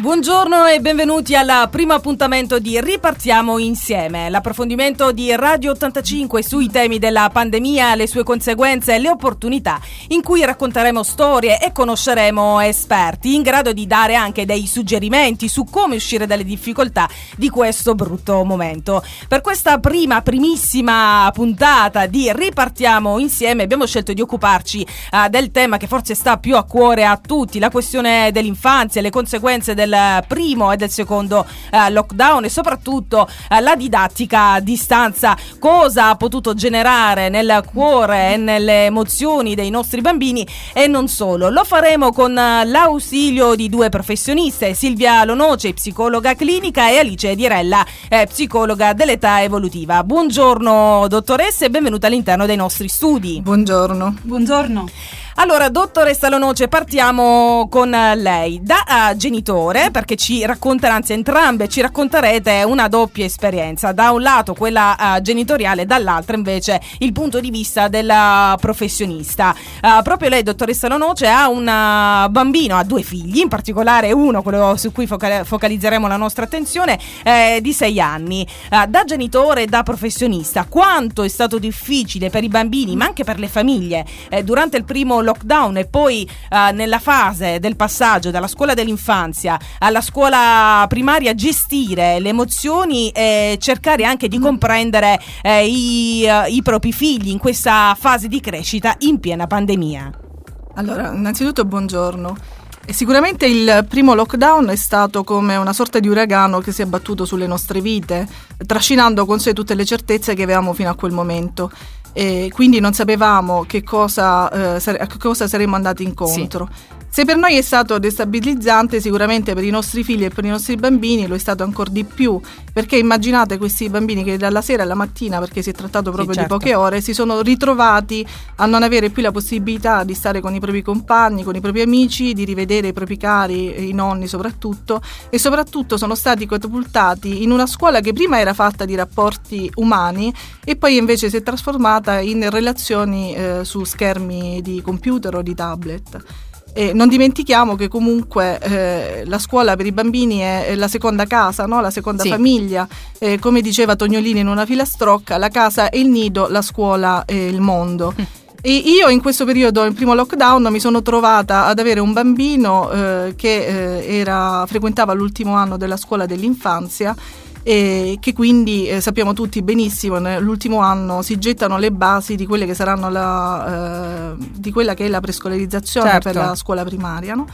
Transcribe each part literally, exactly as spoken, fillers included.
Buongiorno e benvenuti al primo appuntamento di Ripartiamo Insieme, l'approfondimento di Radio ottantacinque sui temi della pandemia, le sue conseguenze e le opportunità, in cui racconteremo storie e conosceremo esperti in grado di dare anche dei suggerimenti su come uscire dalle difficoltà di questo brutto momento. Per questa prima, primissima puntata di Ripartiamo Insieme abbiamo scelto di occuparci uh, del tema che forse sta più a cuore a tutti, la questione dell'infanzia, le conseguenze del primo e del secondo uh, lockdown e soprattutto uh, la didattica a distanza, cosa ha potuto generare nel cuore e nelle emozioni dei nostri bambini e non solo. Lo faremo con uh, l'ausilio di due professioniste, Silvia Lonoce, psicologa clinica, e Alice Dirella, eh, psicologa dell'età evolutiva. Buongiorno dottoresse e benvenuta all'interno dei nostri studi. Buongiorno. Buongiorno. Allora, dottoressa Lonoce, partiamo con lei. Da uh, genitore, perché ci racconterà, anzi entrambe ci racconterete una doppia esperienza. Da un lato quella uh, genitoriale, dall'altra invece il punto di vista della professionista. Uh, proprio lei, dottoressa Lonoce, ha un uh, bambino, ha due figli, in particolare uno, quello su cui foca- focalizzeremo la nostra attenzione, eh, di sei anni. Uh, da genitore e da professionista, quanto è stato difficile per i bambini, ma anche per le famiglie, eh, durante il primo lockdown e poi uh, nella fase del passaggio dalla scuola dell'infanzia alla scuola primaria, gestire le emozioni e cercare anche di comprendere eh, i, uh, i propri figli in questa fase di crescita in piena pandemia. Allora, innanzitutto buongiorno. E sicuramente il primo lockdown è stato come una sorta di uragano che si è abbattuto sulle nostre vite, trascinando con sé tutte le certezze che avevamo fino a quel momento. E quindi non sapevamo che cosa, eh, sare- a che cosa saremmo andati incontro. Sì. Se per noi è stato destabilizzante, sicuramente per i nostri figli e per i nostri bambini lo è stato ancora di più, perché immaginate questi bambini che dalla sera alla mattina, perché si è trattato proprio sì, certo. di poche ore, si sono ritrovati a non avere più la possibilità di stare con i propri compagni, con i propri amici, di rivedere i propri cari, i nonni soprattutto, e soprattutto sono stati catapultati in una scuola che prima era fatta di rapporti umani e poi invece si è trasformata in relazioni eh, su schermi di computer o di tablet. E non dimentichiamo che comunque eh, la scuola per i bambini è, è la seconda casa, no? La seconda sì. famiglia. Eh, come diceva Tognolini in una filastrocca, la casa è il nido, la scuola è il mondo. Mm. E io in questo periodo, il primo lockdown, mi sono trovata ad avere un bambino eh, che eh, era, frequentava l'ultimo anno della scuola dell'infanzia, e che quindi eh, sappiamo tutti benissimo nell'ultimo anno si gettano le basi di quelle che saranno la eh, di quella che è la prescolarizzazione certo. per la scuola primaria, no?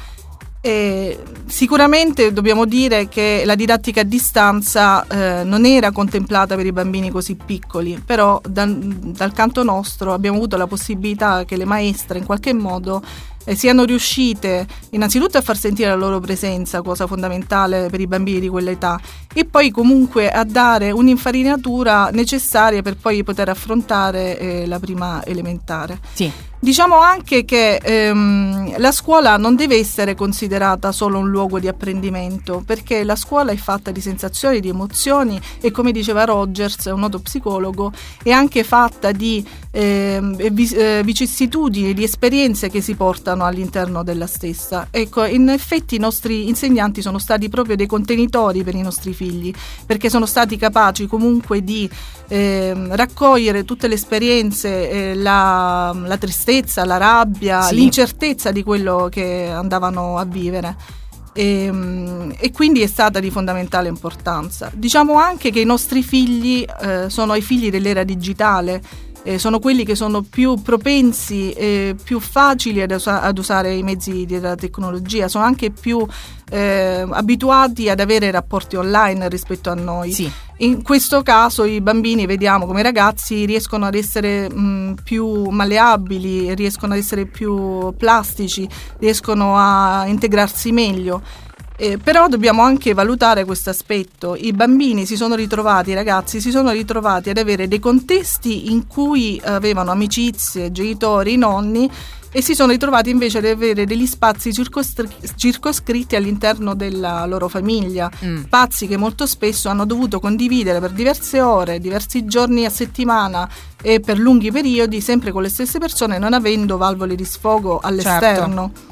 E sicuramente dobbiamo dire che la didattica a distanza eh, non era contemplata per i bambini così piccoli, però dal, dal canto nostro abbiamo avuto la possibilità che le maestre in qualche modo eh, siano riuscite innanzitutto a far sentire la loro presenza, cosa fondamentale per i bambini di quell'età, e poi comunque a dare un'infarinatura necessaria per poi poter affrontare eh, la prima elementare. Sì. Diciamo anche che ehm, la scuola non deve essere considerata solo un luogo di apprendimento, perché la scuola è fatta di sensazioni, di emozioni e, come diceva Rogers, un noto psicologo, è anche fatta di ehm, vicissitudini, di esperienze che si portano all'interno della stessa. Ecco, in effetti i nostri insegnanti sono stati proprio dei contenitori per i nostri figli, perché sono stati capaci comunque di ehm, raccogliere tutte le esperienze, eh, la, la tristezza, la rabbia, sì. l'incertezza di quello che andavano a vivere e, e quindi è stata di fondamentale importanza. Diciamo anche che i nostri figli eh, sono i figli dell'era digitale, eh, sono quelli che sono più propensi e più facili ad, usa- ad usare i mezzi della tecnologia, sono anche più eh, abituati ad avere rapporti online rispetto a noi. Sì. In questo caso i bambini, vediamo come i ragazzi, riescono ad essere mh, più malleabili, riescono ad essere più plastici, riescono a integrarsi meglio. Eh, però dobbiamo anche valutare questo aspetto. I bambini si sono ritrovati, i ragazzi si sono ritrovati ad avere dei contesti in cui avevano amicizie, genitori, nonni, e si sono ritrovati invece ad avere degli spazi circoscri- circoscritti all'interno della loro famiglia, mm. spazi che molto spesso hanno dovuto condividere per diverse ore, diversi giorni a settimana e per lunghi periodi, sempre con le stesse persone, non avendo valvole di sfogo all'esterno. Certo.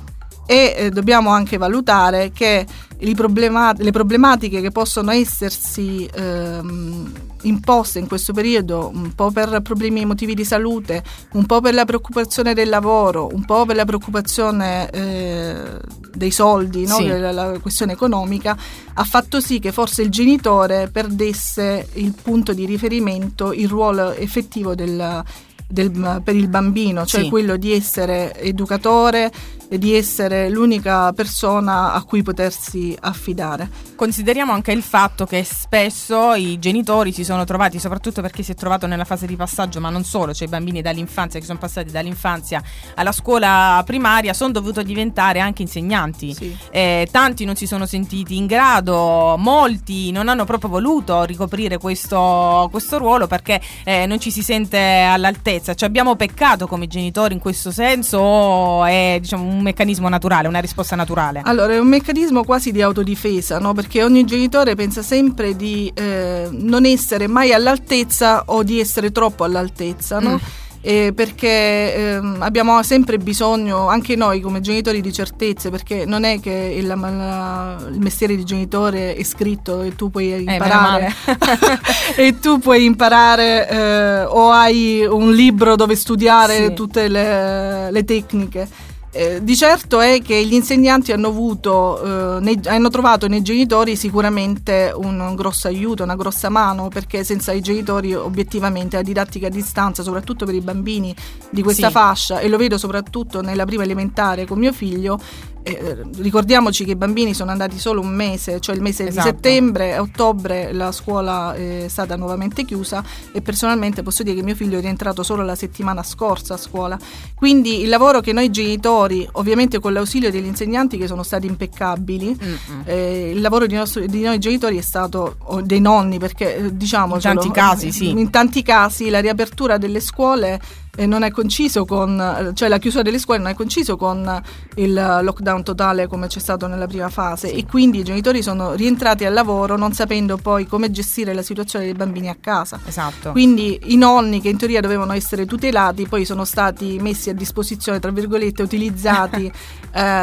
e eh, dobbiamo anche valutare che le, problema- le problematiche che possono essersi ehm, imposte in questo periodo, un po' per problemi motivi di salute, un po' per la preoccupazione del lavoro, un po' per la preoccupazione eh, dei soldi, no? Sì. la, la questione economica, ha fatto sì che forse il genitore perdesse il punto di riferimento, il ruolo effettivo del, del, per il bambino, cioè sì. quello di essere educatore e di essere l'unica persona a cui potersi affidare. Consideriamo anche il fatto che spesso i genitori si sono trovati, soprattutto perché si è trovato nella fase di passaggio, ma non solo, cioè i bambini dall'infanzia che sono passati dall'infanzia alla scuola primaria, sono dovuti diventare anche insegnanti. Sì. Eh, tanti non si sono sentiti in grado, molti non hanno proprio voluto ricoprire questo, questo ruolo perché eh, non ci si sente all'altezza. Cioè abbiamo peccato come genitori in questo senso o è, diciamo, un meccanismo naturale, una risposta naturale? Allora, è un meccanismo quasi di autodifesa, no? Perché ogni genitore pensa sempre di eh, non essere mai all'altezza o di essere troppo all'altezza, no? Mm. Eh, perché ehm, abbiamo sempre bisogno, anche noi come genitori, di certezze, perché non è che il, la, il mestiere di genitore è scritto e tu puoi imparare eh, e tu puoi imparare eh, o hai un libro dove studiare sì. tutte le, le tecniche. Eh, di certo è che gli insegnanti hanno avuto, eh, nei, hanno trovato nei genitori sicuramente un, un grosso aiuto, una grossa mano, perché senza i genitori obiettivamente la didattica a distanza, soprattutto per i bambini di questa sì. fascia, e lo vedo soprattutto nella prima elementare con mio figlio, eh, ricordiamoci che i bambini sono andati solo un mese, cioè il mese esatto. di settembre, a ottobre la scuola è stata nuovamente chiusa e personalmente posso dire che mio figlio è rientrato solo la settimana scorsa a scuola, quindi il lavoro che noi genitori, ovviamente con l'ausilio degli insegnanti che sono stati impeccabili, eh, il lavoro di, nostro, di noi genitori è stato, o dei nonni, perché eh, diciamocelo, in tanti casi sì. in tanti casi la riapertura delle scuole eh, non è conciso con, cioè la chiusura delle scuole non è conciso con il lockdown totale come c'è stato nella prima fase sì. e quindi i genitori sono rientrati al lavoro non sapendo poi come gestire la situazione dei bambini a casa. Esatto. Quindi i nonni, che in teoria dovevano essere tutelati, poi sono stati messi a disposizione, tra virgolette, utilizzati eh,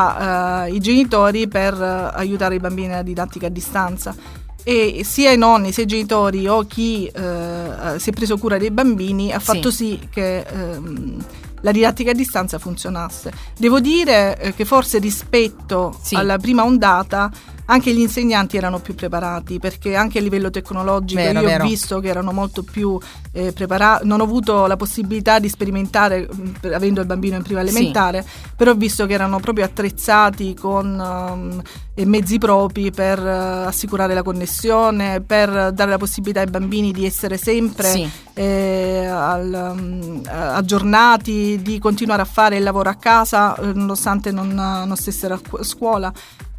da eh, i genitori per eh, aiutare i bambini nella didattica a distanza. E sia i nonni sia i genitori o chi eh, si è preso cura dei bambini ha fatto sì, sì che ehm, la didattica a distanza funzionasse. Devo dire eh, che forse rispetto sì. alla prima ondata anche gli insegnanti erano più preparati, perché anche a livello tecnologico vero, io vero. ho visto che erano molto più eh, preparati. Non ho avuto la possibilità di sperimentare mh, avendo il bambino in prima elementare, sì. però ho visto che erano proprio attrezzati con um, mezzi propri per uh, assicurare la connessione, per dare la possibilità ai bambini di essere sempre sì. eh, al, um, aggiornati, di continuare a fare il lavoro a casa eh, nonostante non, non stessero a scuola.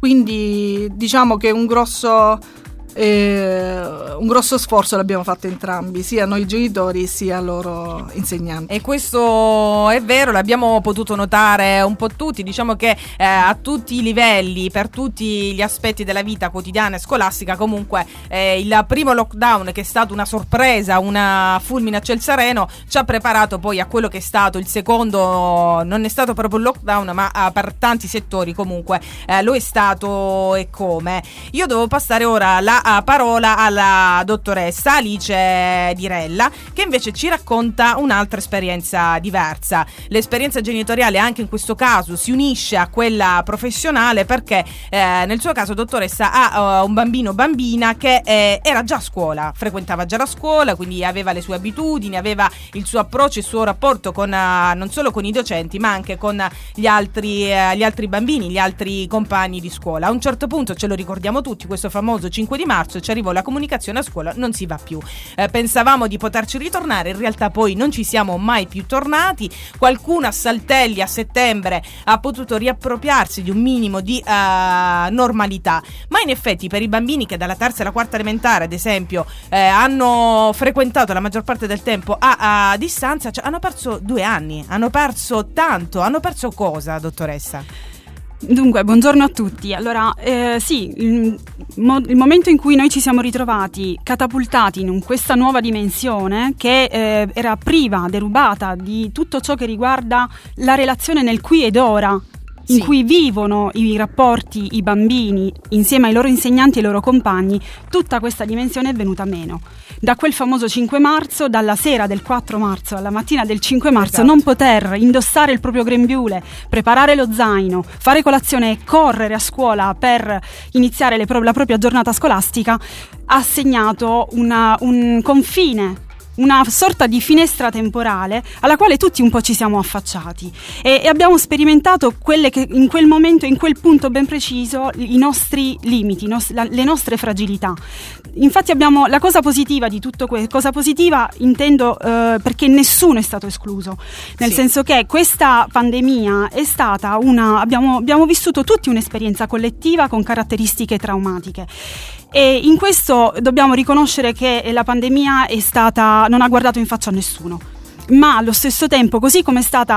Quindi diciamo che un grosso, eh, un grosso sforzo l'abbiamo fatto entrambi, sia noi genitori sia loro insegnanti. E questo è vero, l'abbiamo potuto notare un po' tutti, diciamo che eh, a tutti i livelli, per tutti gli aspetti della vita quotidiana e scolastica, comunque eh, il primo lockdown, che è stato una sorpresa, una fulmine a ciel sereno, ci ha preparato poi a quello che è stato il secondo. Non è stato proprio un lockdown, ma eh, per tanti settori comunque eh, lo è stato e come. Io devo passare ora la a parola alla dottoressa Alice Dirella, che invece ci racconta un'altra esperienza diversa. L'esperienza genitoriale anche in questo caso si unisce a quella professionale, perché eh, nel suo caso dottoressa ha uh, un bambino bambina che eh, era già a scuola, frequentava già la scuola, quindi aveva le sue abitudini, aveva il suo approccio, il suo rapporto con uh, non solo con i docenti ma anche con gli altri, uh, gli altri bambini, gli altri compagni di scuola. A un certo punto, ce lo ricordiamo tutti, questo famoso cinque di marzo ci arrivò la comunicazione: a scuola non si va più. Eh, pensavamo di poterci ritornare, in realtà poi non ci siamo mai più tornati. Qualcuno a saltelli a settembre ha potuto riappropriarsi di un minimo di uh, normalità, ma in effetti per i bambini che dalla terza alla quarta elementare, ad esempio, eh, hanno frequentato la maggior parte del tempo a, a distanza, cioè hanno perso due anni, hanno perso tanto. Hanno perso cosa, dottoressa? Dunque, buongiorno a tutti. Allora, eh, sì, il, mo- il momento in cui noi ci siamo ritrovati catapultati in questa nuova dimensione che eh, era priva, derubata di tutto ciò che riguarda la relazione nel qui ed ora in sì. cui vivono i rapporti i bambini insieme ai loro insegnanti e ai loro compagni, tutta questa dimensione è venuta meno. Da quel famoso cinque marzo, dalla sera del quattro marzo alla mattina del cinque marzo, esatto. non poter indossare il proprio grembiule, preparare lo zaino, fare colazione e correre a scuola per iniziare le pro- la propria giornata scolastica ha segnato una, un confine, una sorta di finestra temporale alla quale tutti un po' ci siamo affacciati e, e abbiamo sperimentato quelle che in quel momento, in quel punto ben preciso, i nostri limiti, nos- la, le nostre fragilità. Infatti abbiamo la cosa positiva di tutto questo, cosa positiva intendo eh, perché nessuno è stato escluso, nel sì. senso che questa pandemia è stata una, abbiamo, abbiamo vissuto tutti un'esperienza collettiva con caratteristiche traumatiche. E in questo dobbiamo riconoscere che la pandemia è stata, non ha guardato in faccia a nessuno, ma allo stesso tempo, così come è stata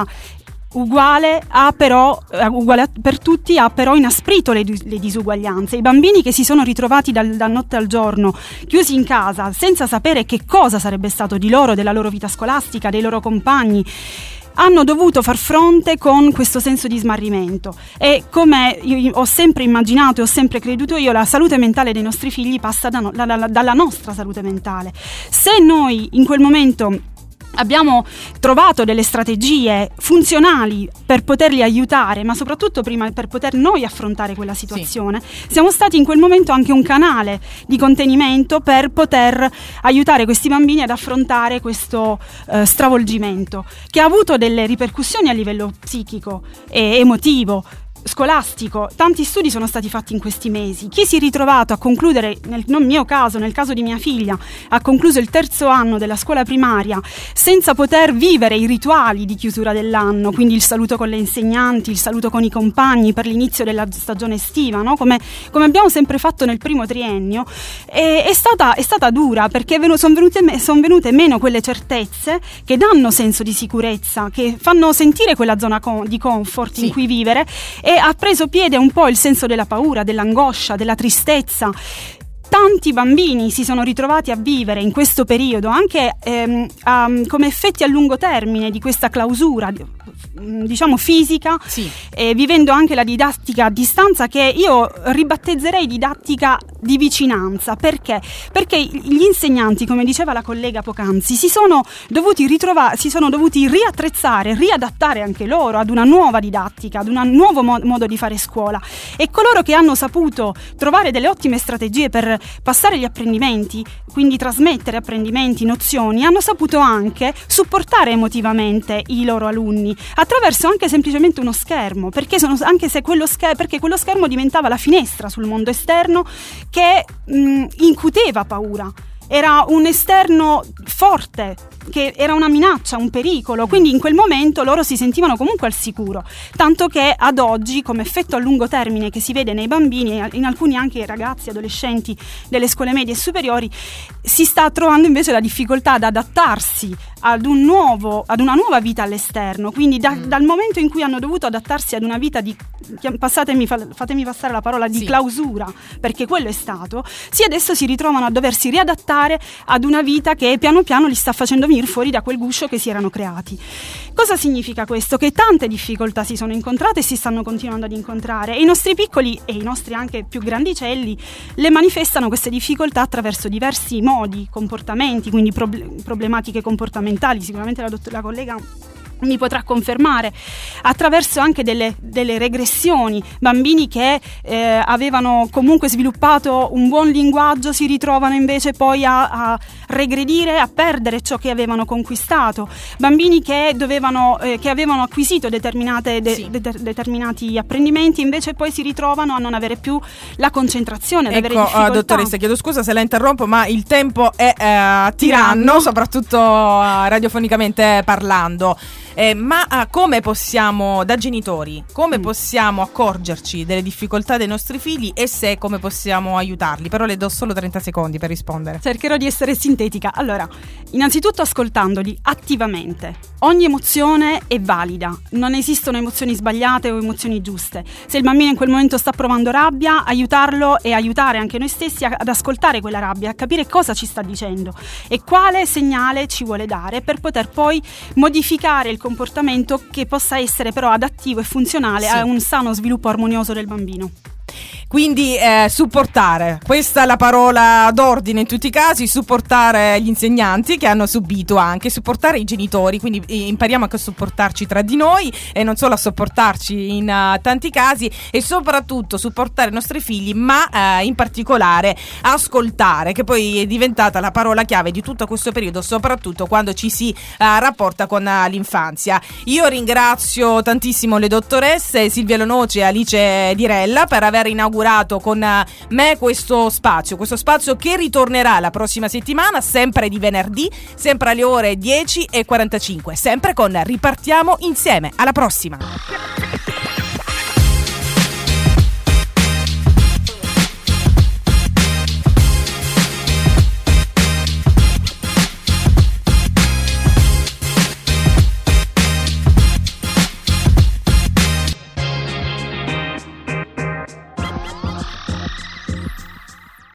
uguale, ha però, uguale per tutti, ha però inasprito le, le disuguaglianze. I bambini che si sono ritrovati dal, da notte al giorno chiusi in casa senza sapere che cosa sarebbe stato di loro, della loro vita scolastica, dei loro compagni, hanno dovuto far fronte con questo senso di smarrimento e, come io ho sempre immaginato e ho sempre creduto io, la salute mentale dei nostri figli passa da no, da, da, dalla nostra salute mentale. Se noi in quel momento abbiamo trovato delle strategie funzionali per poterli aiutare, ma soprattutto prima per poter noi affrontare quella situazione, sì. siamo stati in quel momento anche un canale di contenimento per poter aiutare questi bambini ad affrontare questo eh, stravolgimento, che ha avuto delle ripercussioni a livello psichico e emotivo, scolastico. Tanti studi sono stati fatti in questi mesi. Chi si è ritrovato a concludere, nel mio caso, nel caso di mia figlia, ha concluso il terzo anno della scuola primaria senza poter vivere i rituali di chiusura dell'anno, quindi il saluto con le insegnanti, il saluto con i compagni per l'inizio della stagione estiva, no? come, come abbiamo sempre fatto nel primo triennio, e, è, stata, è stata dura, perché sono venute, son venute meno quelle certezze che danno senso di sicurezza, che fanno sentire quella zona con, di comfort sì. in cui vivere, e ha preso piede un po' il senso della paura, dell'angoscia, della tristezza. Tanti bambini si sono ritrovati a vivere in questo periodo anche ehm, um, come effetti a lungo termine di questa clausura, diciamo fisica, sì. eh, vivendo anche la didattica a distanza, che io ribattezzerei didattica di vicinanza. Perché? Perché gli insegnanti, come diceva la collega poc'anzi, si sono dovuti ritrovare, si sono dovuti riattrezzare, riadattare anche loro ad una nuova didattica, ad un nuovo mo- modo di fare scuola, e coloro che hanno saputo trovare delle ottime strategie per passare gli apprendimenti, quindi trasmettere apprendimenti, nozioni, hanno saputo anche supportare emotivamente i loro alunni attraverso anche semplicemente uno schermo, perché, sono, anche se quello, scher- perché quello schermo diventava la finestra sul mondo esterno che mh, incuteva paura. Era un esterno forte, che era una minaccia, un pericolo, quindi in quel momento loro si sentivano comunque al sicuro, tanto che ad oggi, come effetto a lungo termine che si vede nei bambini e in alcuni anche ragazzi, adolescenti delle scuole medie e superiori, si sta trovando invece la difficoltà ad adattarsi ad un nuovo, ad una nuova vita all'esterno, quindi da, mm. dal momento in cui hanno dovuto adattarsi ad una vita di, passatemi, fatemi passare la parola, di sì. clausura, perché quello è stato, sì, adesso si ritrovano a doversi riadattare ad una vita che piano piano li sta facendo venire fuori da quel guscio che si erano creati. Cosa significa questo? Che tante difficoltà si sono incontrate e si stanno continuando ad incontrare, e i nostri piccoli e i nostri anche più grandicelli le manifestano queste difficoltà attraverso diversi modi, comportamenti, quindi prob- problematiche comportamentali, sicuramente la, dott- la collega mi potrà confermare, attraverso anche delle, delle regressioni. Bambini che eh, avevano comunque sviluppato un buon linguaggio si ritrovano invece poi a, a regredire, a perdere ciò che avevano conquistato. Bambini che dovevano eh, che avevano acquisito determinate de, sì. de, de, determinati apprendimenti invece poi si ritrovano a non avere più la concentrazione, ad ecco, avere difficoltà. Uh, dottoressa, chiedo scusa se la interrompo, ma il tempo è uh, tiranno, soprattutto uh, radiofonicamente parlando. Eh, ma ah, come possiamo, da genitori, come mm. possiamo accorgerci delle difficoltà dei nostri figli, e se come possiamo aiutarli? Però le do solo trenta secondi per rispondere. Cercherò di essere sintetica. Allora, innanzitutto ascoltandoli attivamente. Ogni emozione è valida, non esistono emozioni sbagliate o emozioni giuste. Se il bambino in quel momento sta provando rabbia, aiutarlo e aiutare anche noi stessi ad ascoltare quella rabbia, a capire cosa ci sta dicendo e quale segnale ci vuole dare per poter poi modificare il comportamento che possa essere però adattivo e funzionale sì. a un sano sviluppo armonioso del bambino. Quindi eh, supportare, questa è la parola d'ordine in tutti i casi, supportare gli insegnanti che hanno subito, anche supportare i genitori, quindi impariamo anche a supportarci tra di noi e non solo a sopportarci in uh, tanti casi, e soprattutto supportare i nostri figli, ma uh, in particolare ascoltare, che poi è diventata la parola chiave di tutto questo periodo, soprattutto quando ci si uh, rapporta con uh, l'infanzia. Io ringrazio tantissimo le dottoresse Silvia Lonoce e Alice Dirella per aver inaugurato con me questo spazio, questo spazio che ritornerà la prossima settimana, sempre di venerdì, sempre alle ore dieci e quarantacinque, sempre con Ripartiamo Insieme. Alla prossima!